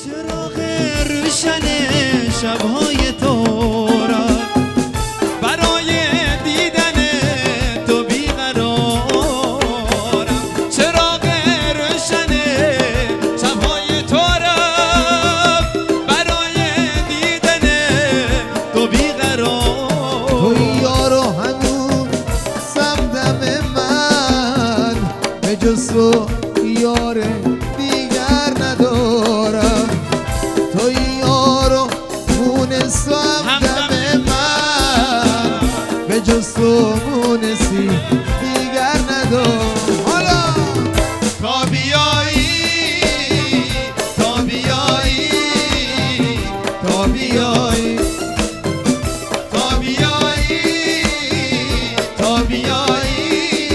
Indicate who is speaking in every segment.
Speaker 1: چراغ روشن شبهای تو را برای دیدن تو بیقرارم. چراغ روشن شبهای تو را برای دیدن تو بیقرارم.
Speaker 2: تو یارو هنوز سمدم من به جز تو یار دیگر ندارم. تو یارو مونس همدم من به جز تو مونسی دیگر ندارم. حالا
Speaker 1: تا بیایی تا بیایی تا بیایی تا بیایی تا بیایی.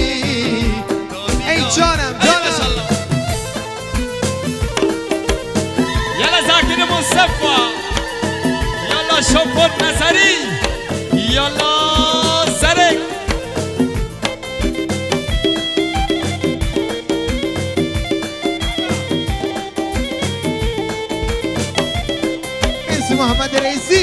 Speaker 2: ای جانم
Speaker 1: یالا زاکر مصطفی، یالا شفر نظری، یالا سرک.
Speaker 2: اسم محمد رئیسی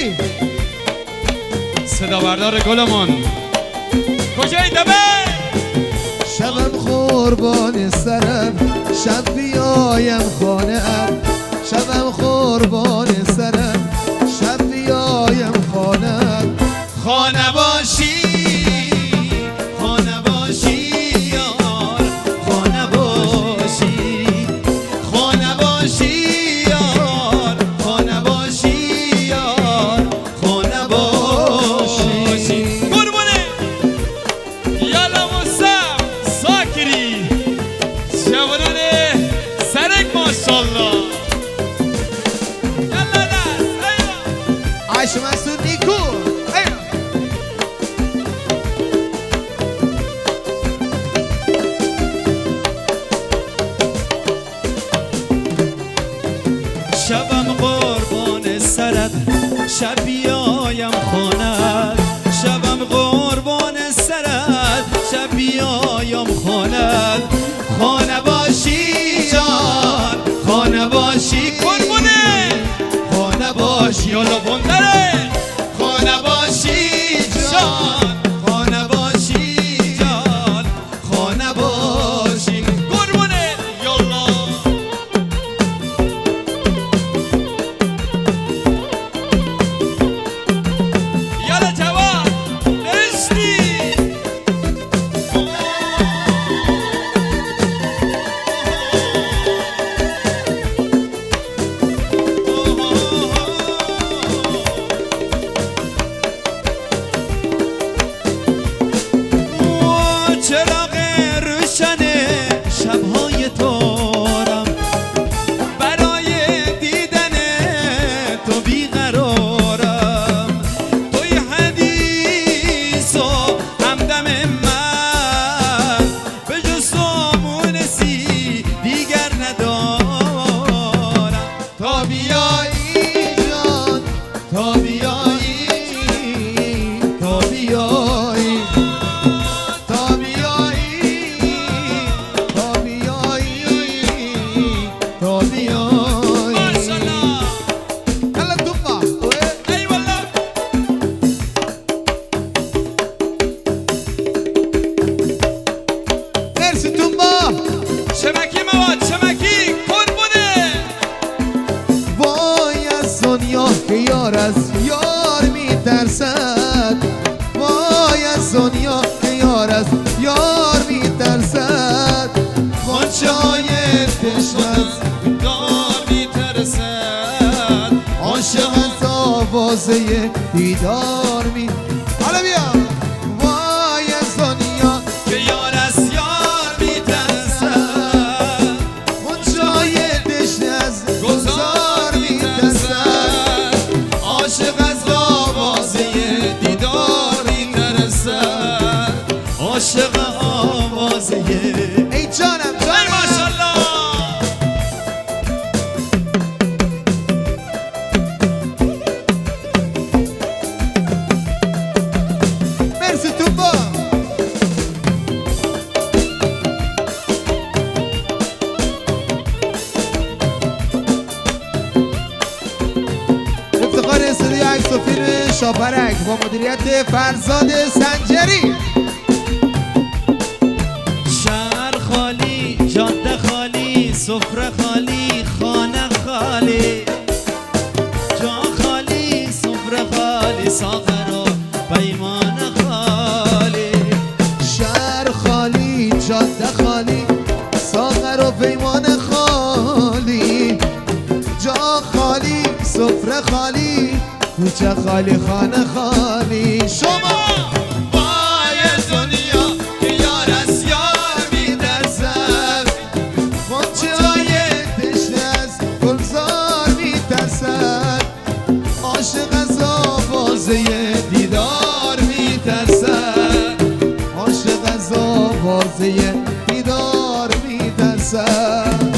Speaker 1: صدا بردار گلمان کجایی دبه؟
Speaker 2: شبم قربان سرم شب بیایم خانه ام. شبم قربان سرم شب بیایم خانه ام.
Speaker 1: خانه باشی خانه باشی یار خانه باشی خانه باشی یار خانه باشی یار خانه باشی. قربونه یالا مصطفی زاکری جوانان سرک ماشاءالله. یالا دست ایوه
Speaker 2: عایشه منصور نیکو
Speaker 1: شبم قربان سرت شب بیایم خانت. شبم قربان سرت شب بیایم خانت. خانه باشی جان خانه باشی قربونه خانه باشی یالا بندره. خانه باشی جان خانه باشی جان خانه باشی قربونه یالا. یالا جواد نشتی چراغ روشن شبهای تورم برای دیدن تو بیقرارم. توی حدیث و همدم من به جز تو مونسی دیگر ندارم. تا بیایی
Speaker 2: جان
Speaker 1: تا بیایی تا بیایی تا بیایی
Speaker 2: تا بیایی تا بیایی.
Speaker 1: ماشاءالله
Speaker 2: هلا توفا
Speaker 1: ای والله.
Speaker 2: مرسی توفا.
Speaker 1: چمکی مواد چمکی قربونه.
Speaker 2: وای از دنیا که یار از یار میترسد. وای از دنیا که یار از یار میترسد.
Speaker 1: غنچه های دشت از دار میترسد.
Speaker 2: عاشق از آوازه دیدار می. حالا بیا وای از دنیا
Speaker 1: که یار از یار میترسد.
Speaker 2: غنچه‌های دشت از گلزار میترسد.
Speaker 1: عاشق از آوازه دیدار میترسد. عاشق آوازه
Speaker 2: ای جانم
Speaker 1: ای ماشاءالله.
Speaker 2: سفیر شاپرک با مدیریت فرزاد سنجری.
Speaker 3: شهر خالی، جاده خالی، سفره خالی، خانه خالی، جا خالی، سفره خالی، ساغر و پیمان خالی.
Speaker 2: شهر خالی، جاده خالی، ساغر و پیمان خالی، جا خالی، سفره خالی، کوچه خالی، خانه خالی. شما
Speaker 1: وای دنیا که یار از یار می‌ترسد،
Speaker 2: غنچه‌های تشنه از گلزار می‌ترسد، عاشق از آوازه دیدار می‌ترسد، عاشق از آوازه دیدار می‌ترسد.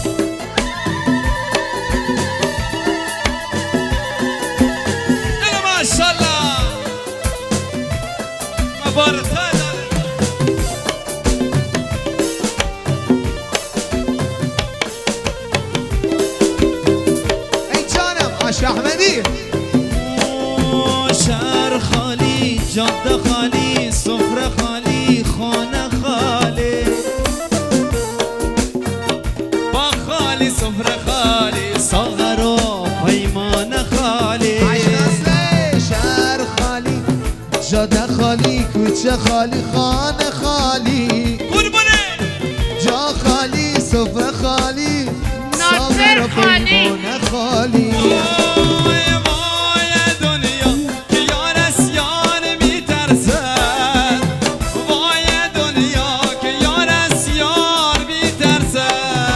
Speaker 1: ماشاءالله مبارک
Speaker 2: ای جانم آش احمدی.
Speaker 3: شهر خالی، جاده خالی، سفره خالی، خانه خالی،
Speaker 1: با خالی سفره خالی،
Speaker 3: ساغر و پیمان خالی.
Speaker 2: شهر خالی، جاده خالی، کوچه خالی، خانه خالی،
Speaker 1: قربونه
Speaker 2: جا خالی، سفره خالی،
Speaker 4: ناصر
Speaker 2: ساغر و
Speaker 4: خالی.
Speaker 2: پیمانه خالی.
Speaker 1: وای وای دنیا که یار از یار می‌ترسد، وای دنیا که یار از یار می‌ترسد،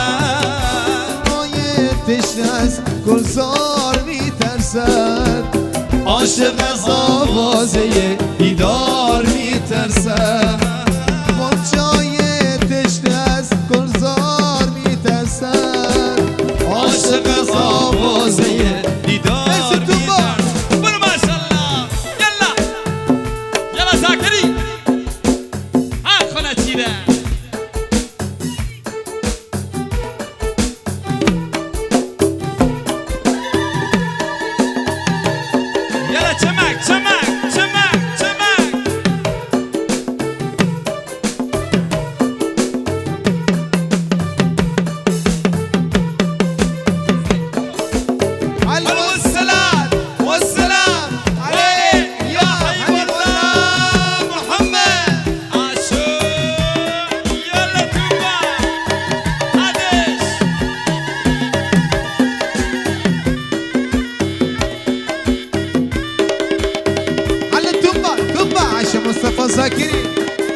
Speaker 2: مایه تشنه از گلزار میترسد، عاشق از آوازه دیدار میترسد، غنچه‌های تشنه از گلزار میترسد، عاشق از آوازه
Speaker 1: دیدار
Speaker 2: مرسی تو با.
Speaker 1: می‌ترسد. برو ماشاءالله یلا یلا زاکری ها خونه چیره یلا چمک چمک چمک چمک
Speaker 2: والصلاة والسلام عليك يا حبيب الله محمد.
Speaker 1: عاشو يلا توبا عدش
Speaker 2: على تبا عشان مصطفى زاكري.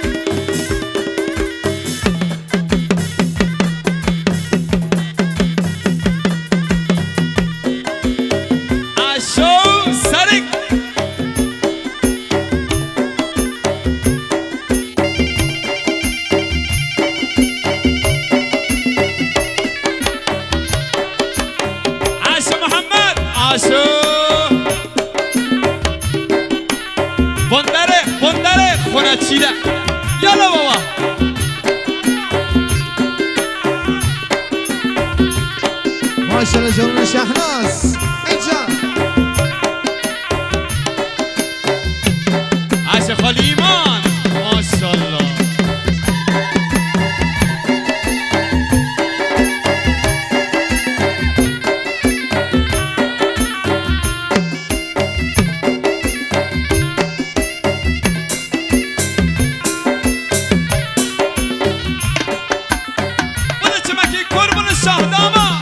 Speaker 1: عاشو سرک عاشو محمد عاشو بندره خونه چیره یلا بابا
Speaker 2: ما شاء الله جنون شهناز اینجا.
Speaker 1: عاشو خالی ایمان ماشاءالله بده چمکی قربون شاهداما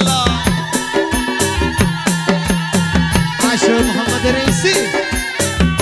Speaker 1: ماشاءالله
Speaker 2: عاشق محمد رئیسی.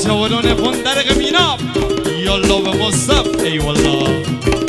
Speaker 1: جوانان بندرق میناب یالله به مصطف ای والله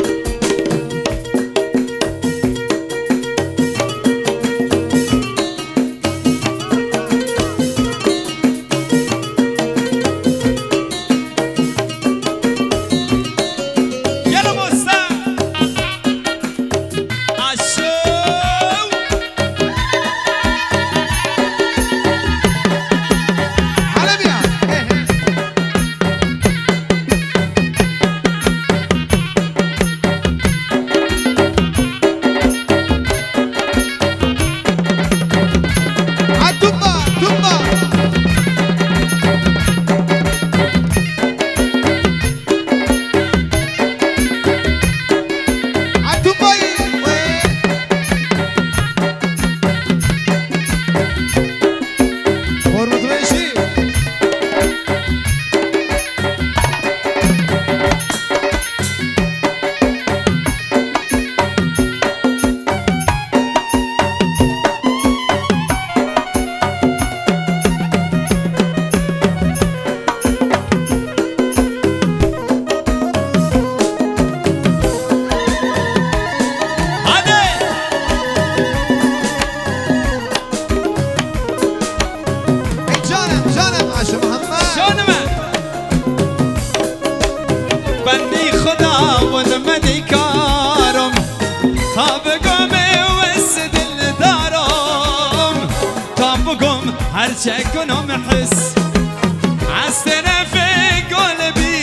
Speaker 3: هرچه کنم حس از طرف قلبی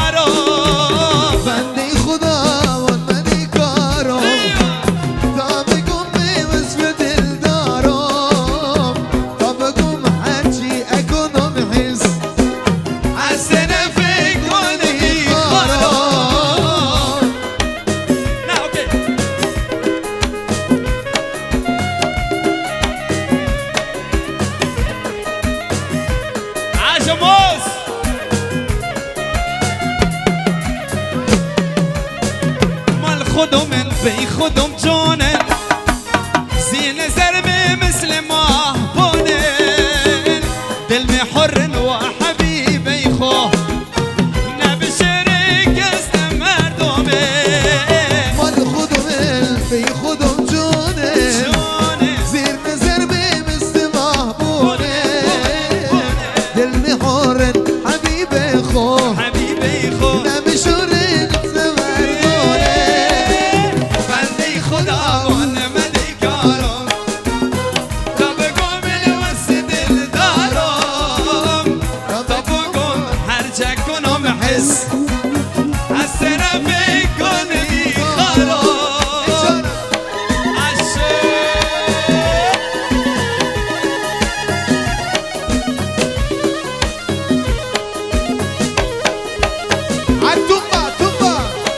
Speaker 3: خراب
Speaker 2: بنده خدا و منی کارم تا بگم میوز به دل دارم تا بگم هرچی اکنم حس
Speaker 3: از طرف قلبی خراب نه اوکی عجموس مال خودم بی خودم جانه زین ضربه مثل محبونه دل می حرن و حبیبی خو نبشرک است مردمه
Speaker 2: مال خودم بی خودم جانه زیر نظر به مثل محبونه دل میخورن حبیب خو
Speaker 3: حبیبی خو
Speaker 2: نمیشورن زمردونه
Speaker 3: بنده خدا و نمدی کارم تا بگم الوست دل دارم تا بگم هرچه کنم حس از طرف گلی خراب
Speaker 2: عالتومبا تومبا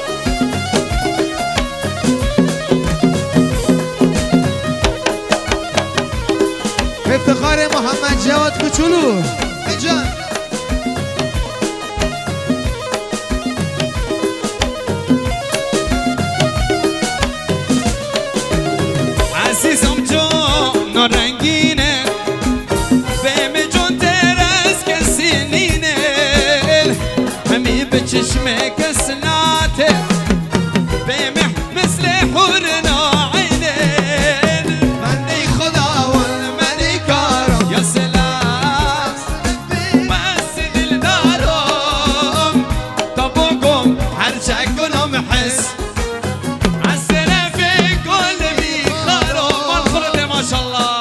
Speaker 2: افتخار محمد جواد کوچولو جان
Speaker 3: عزیزم جان رنگینه بهم جون تر از کسی نینه همی به چشم کس ناته بهم مثل حور ناعینه بنده خدا و منی کارم یا سلام بس دل دارم تا بگم هرچه کنم حس از طرف قلبی خراب مال خورده ماشالله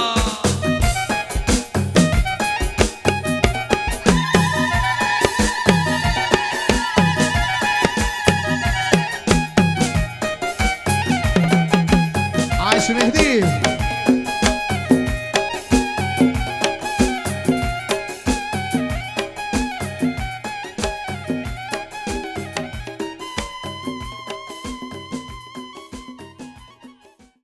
Speaker 2: عاش مهدي